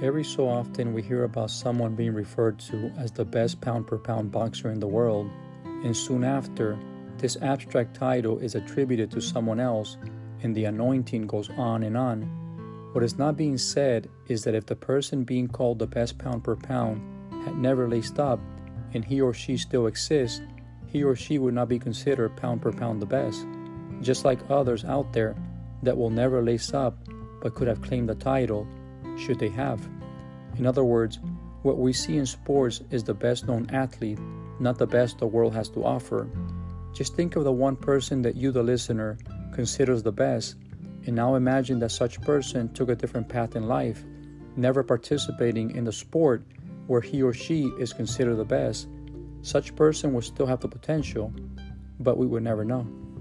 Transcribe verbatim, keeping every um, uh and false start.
Every so often we hear about someone being referred to as the best pound-per-pound boxer in the world, and soon after, this abstract title is attributed to someone else, and the anointing goes on and on. What is not being said is that if the person being called the best pound-per-pound had never laced up, and he or she still exists, he or she would not be considered pound-per-pound the best, just like others out there that will never lace up but could have claimed the title, should they have. In other words, what we see in sports is the best known athlete, not the best the world has to offer. Just think of the one person that you, the listener, considers the best, and now imagine that such person took a different path in life, never participating in the sport where he or she is considered the best. Such person would still have the potential, but we would never know.